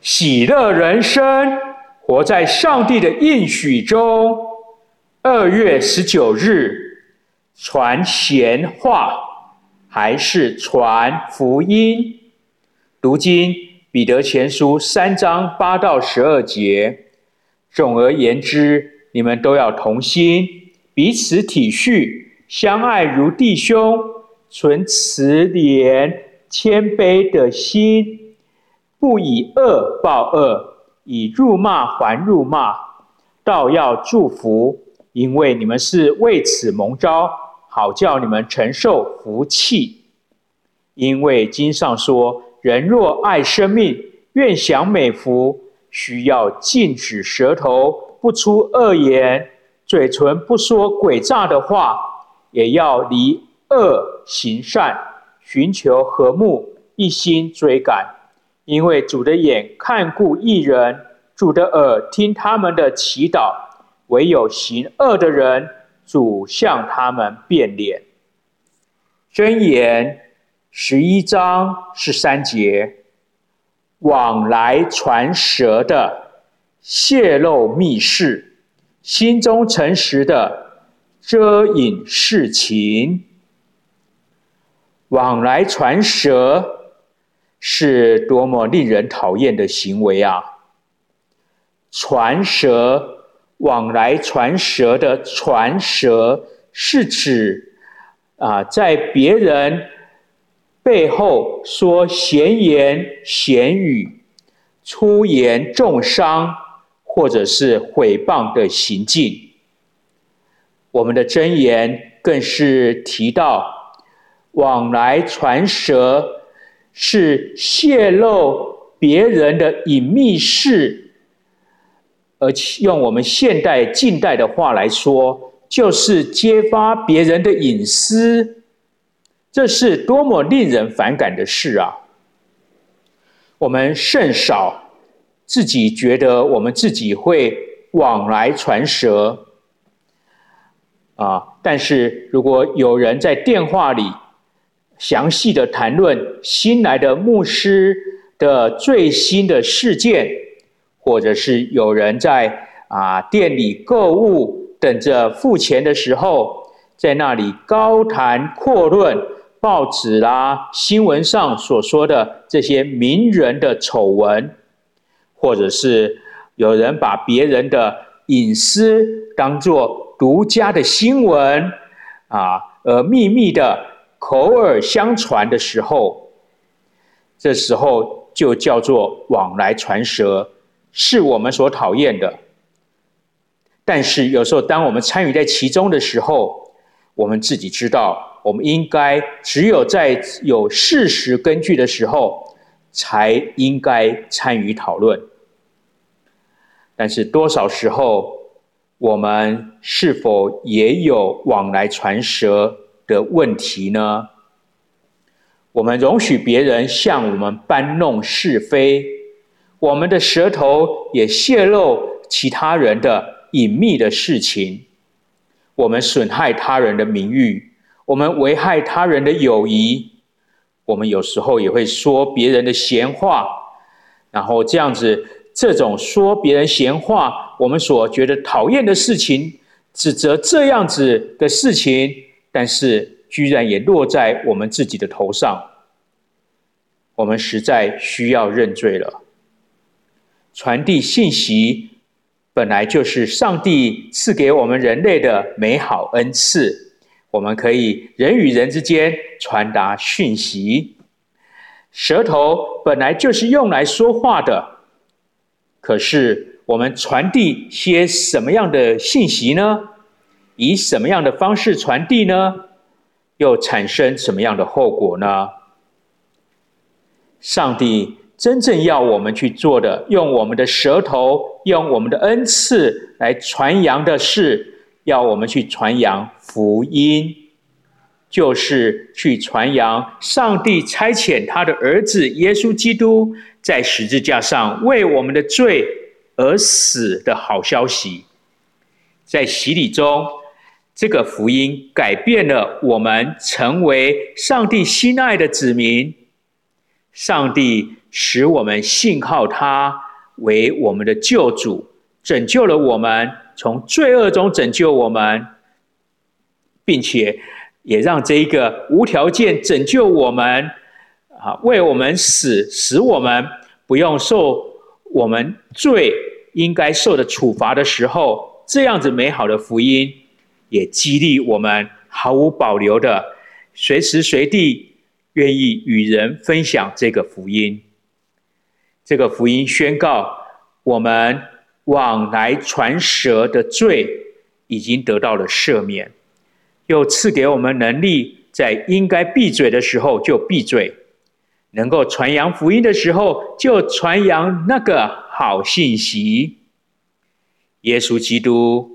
喜乐人生，活在上帝的应许中。2月19日，传闲话还是传福音？读经彼得前书3章8到12节。总而言之，你们都要同心，彼此体恤，相爱如弟兄，存慈怜谦卑的心，不以恶报恶，以辱骂还辱骂，倒要祝福，因为你们是为此蒙召，好叫你们承受福气。因为经上说，人若爱生命，愿享美福，需要禁止舌头不出恶言，嘴唇不说诡诈的话，也要离恶行善，寻求和睦，一心追赶。因为主的眼看顾义人，主的耳听他们的祈祷，唯有行恶的人，主向他们变脸。箴言11章13节，往来传舌的泄露密事，心中诚实的遮隐事情。往来传舌是多么令人讨厌的行为啊！传舌，往来传舌的传舌是指在别人背后说闲言闲语，出言重伤，或者是毁谤的行径。我们的箴言更是提到，往来传舌是泄露别人的隐秘事，而用我们现代近代的话来说，就是揭发别人的隐私。这是多么令人反感的事啊！我们甚少自己觉得我们自己会往来传舌但是如果有人在电话里详细的谈论新来的牧师的最新的事件，或者是有人在店里购物等着付钱的时候，在那里高谈阔论报纸新闻上所说的这些名人的丑闻，或者是有人把别人的隐私当作独家的新闻而秘密的口耳相传的时候，这时候就叫做往来传舌，是我们所讨厌的。但是有时候当我们参与在其中的时候，我们自己知道，我们应该只有在有事实根据的时候，才应该参与讨论。但是多少时候，我们是否也有往来传舌的问题呢？我们容许别人向我们搬弄是非，我们的舌头也泄露其他人的隐秘的事情，我们损害他人的名誉，我们危害他人的友谊，我们有时候也会说别人的闲话，然后这种说别人闲话，我们所觉得讨厌的事情，指责这样子的事情，但是居然也落在我们自己的头上，我们实在需要认罪了。传递信息本来就是上帝赐给我们人类的美好恩赐，我们可以人与人之间传达讯息。舌头本来就是用来说话的，可是我们传递些什么样的信息呢？以什么样的方式传递呢？又产生什么样的后果呢？上帝真正要我们去做的，用我们的舌头，用我们的恩赐来传扬的是，要我们去传扬福音，就是去传扬上帝差遣他的儿子耶稣基督在十字架上为我们的罪而死的好消息。在洗礼中，这个福音改变了我们，成为上帝心爱的子民。上帝使我们信靠他为我们的救主，拯救了我们，从罪恶中拯救我们，并且也让这一个无条件拯救我们，为我们死，使我们不用受我们罪应该受的处罚的时候，这样子美好的福音也激励我们毫无保留的随时随地愿意与人分享这个福音。这个福音宣告我们往来传舌的罪已经得到了赦免，又赐给我们能力，在应该闭嘴的时候就闭嘴，能够传扬福音的时候就传扬那个好信息。耶稣基督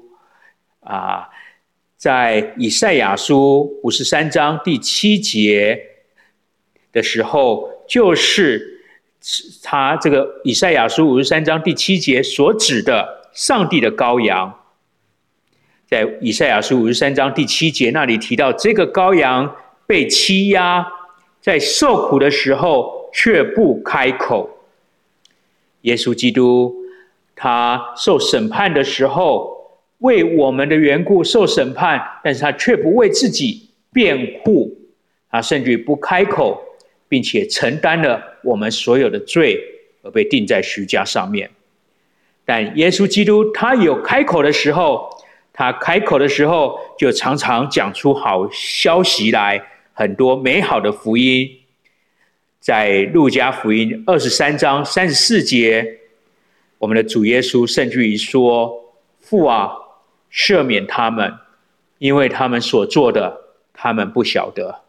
在以赛亚书53章第7节的时候，就是他这个以赛亚书53章第7节所指的上帝的羔羊。在以赛亚书53章第7节那里提到，这个羔羊被欺压，在受苦的时候却不开口。耶稣基督他受审判的时候，为我们的缘故受审判，但是他却不为自己辩护，他甚至不开口，并且承担了我们所有的罪，而被钉在十字架上面。但耶稣基督他有开口的时候，他开口的时候就常常讲出好消息来，很多美好的福音。在路加福音23章34节，我们的主耶稣甚至于说：父啊，赦免他们，因为他们所做的他们不晓得。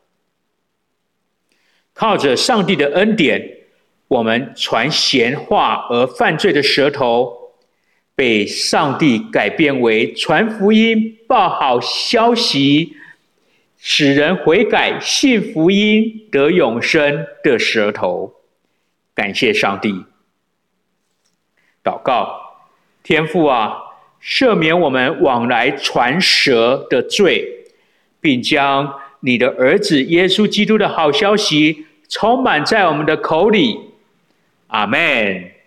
靠着上帝的恩典，我们传闲话而犯罪的舌头，被上帝改变为传福音、报好消息，使人悔改、信福音、得永生的舌头。感谢上帝！祷告，天父啊，赦免我们往来传舌的罪，并将你的儿子耶稣基督的好消息充满在我们的口里。阿们。